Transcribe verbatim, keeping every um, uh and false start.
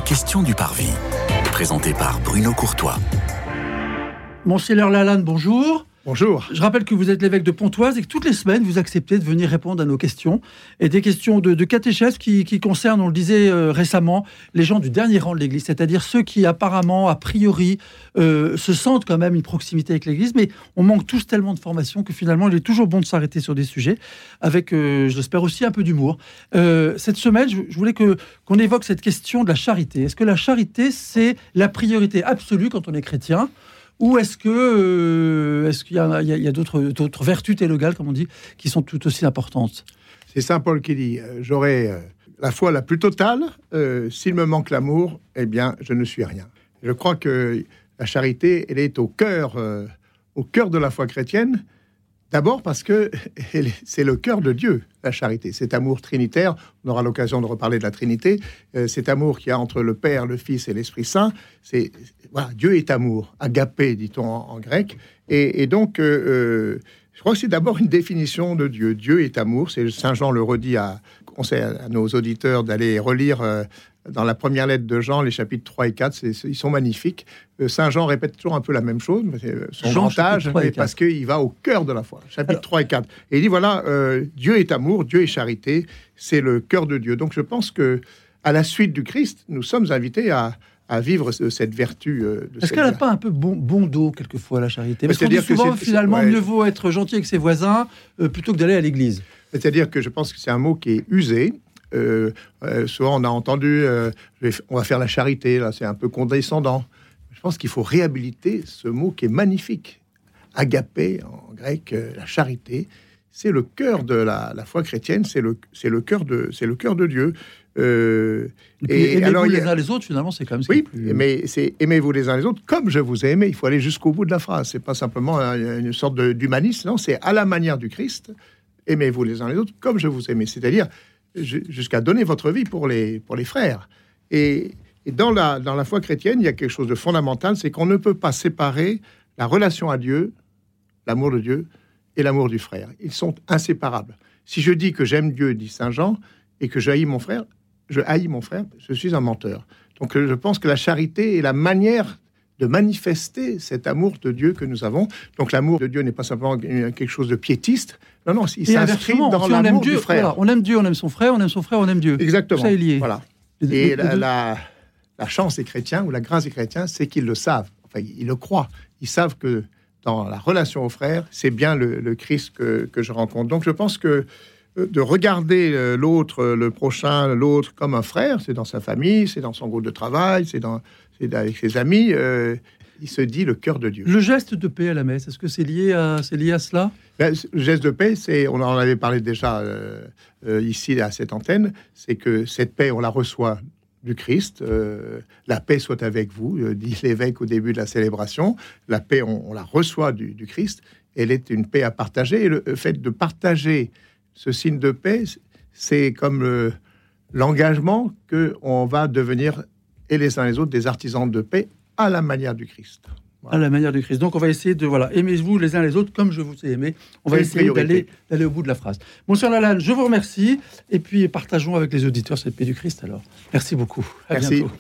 questions du Parvis. Présenté par Bruno Courtois. Monseigneur Lalanne, bonjour. Bonjour. Je rappelle que vous êtes l'évêque de Pontoise et que toutes les semaines, vous acceptez de venir répondre à nos questions. Et des questions de, de catéchèse qui, qui concernent, on le disait euh, récemment, les gens du dernier rang de l'Église, c'est-à-dire ceux qui apparemment, a priori, euh, se sentent quand même une proximité avec l'Église, mais on manque tous tellement de formation que finalement, il est toujours bon de s'arrêter sur des sujets, avec, euh, j'espère aussi, un peu d'humour. Euh, cette semaine, je, je voulais que, qu'on évoque cette question de la charité. Est-ce que la charité, c'est la priorité absolue quand on est chrétien ? Ou est-ce que euh, est-ce qu'il y a, il y a, il y a d'autres, d'autres vertus théologales, comme on dit, qui sont tout aussi importantes ? C'est Saint Paul qui dit euh, « J'aurai euh, la foi la plus totale. Euh, s'il me manque l'amour, eh bien, je ne suis rien. » Je crois que la charité, elle est au cœur, euh, au cœur de la foi chrétienne. D'abord parce que c'est le cœur de Dieu, la charité. Cet amour trinitaire, on aura l'occasion de reparler de la Trinité, euh, cet amour qu'il y a entre le Père, le Fils et l'Esprit Saint, c'est, voilà, Dieu est amour, agapé, dit-on en, en grec. Et, et donc, euh, euh, je crois que c'est d'abord une définition de Dieu. Dieu est amour, c'est Saint Jean le redit, à, conseille à nos auditeurs d'aller relire euh, dans la première lettre de Jean, les chapitres trois et quatre, c'est, c'est, ils sont magnifiques. Euh, Saint Jean répète toujours un peu la même chose, mais c'est son Jean, grand âge, mais parce qu'il va au cœur de la foi. Chapitre Alors, trois et quatre. Et il dit, voilà, euh, Dieu est amour, Dieu est charité, c'est le cœur de Dieu. Donc je pense que à la suite du Christ, nous sommes invités à, à vivre cette vertu. Euh, de Est-ce qu'elle n'a pas un peu bon, bon dos, quelquefois, la charité ? Parce qu'on dit souvent, c'est, finalement, ouais. mieux vaut être gentil avec ses voisins euh, plutôt que d'aller à l'église. C'est-à-dire que je pense que c'est un mot qui est usé. Euh, euh, souvent on a entendu euh, on va faire la charité, là c'est un peu condescendant. Je pense qu'il faut réhabiliter ce mot qui est magnifique, agapé en grec, euh, la charité, c'est le cœur de la, la foi chrétienne, c'est le, c'est le cœur de, c'est le cœur de Dieu. Euh, et, puis, et alors les uns les autres, finalement, c'est quand même. Oui, plus... mais c'est aimez-vous les uns les autres comme je vous ai aimé. Il faut aller jusqu'au bout de la phrase. C'est pas simplement une, une sorte de, d'humanisme, non, c'est à la manière du Christ. Aimez-vous les uns les autres comme je vous ai aimé. C'est-à-dire jusqu'à donner votre vie pour les, pour les frères. Et, et dans, la, dans la foi chrétienne, il y a quelque chose de fondamental, c'est qu'on ne peut pas séparer la relation à Dieu, l'amour de Dieu, et l'amour du frère. Ils sont inséparables. Si je dis que j'aime Dieu, dit Saint Jean, et que je haïs mon frère, je haïs mon frère, je suis un menteur. Donc je pense que la charité est la manière de manifester cet amour de Dieu que nous avons. Donc l'amour de Dieu n'est pas simplement quelque chose de piétiste. Non, non, il et s'inscrit dans si l'amour Dieu, du frère. Voilà, on aime Dieu, on aime son frère, on aime son frère, on aime Dieu. Exactement. Tout ça est lié. Voilà. Et, et la, la, la chance des chrétiens, ou la grâce des chrétiens, c'est qu'ils le savent. Enfin, ils le croient. Ils savent que dans la relation au frère, c'est bien le, le Christ que, que je rencontre. Donc je pense que de regarder l'autre, le prochain, l'autre comme un frère, c'est dans sa famille, c'est dans son groupe de travail, c'est, dans, c'est avec ses amis, euh, il se dit le cœur de Dieu. Le geste de paix à la messe, est-ce que c'est lié à, c'est lié à cela ? Ben, le geste de paix, c'est, on en avait parlé déjà euh, euh, ici à cette antenne, c'est que cette paix, on la reçoit du Christ. Euh, la paix soit avec vous, euh, dit l'évêque au début de la célébration. La paix, on, on la reçoit du, du Christ. Elle est une paix à partager. Et le, le fait de partager ce signe de paix, c'est comme le, l'engagement qu'on va devenir, et les uns les autres, des artisans de paix à la manière du Christ. Voilà. À la manière du Christ. Donc on va essayer de, voilà, aimez-vous les uns les autres comme je vous ai aimé. On va essayer d'aller, d'aller au bout de la phrase. Monseigneur Lalanne, je vous remercie. Et puis partageons avec les auditeurs cette paix du Christ alors. Merci beaucoup. À Merci. bientôt.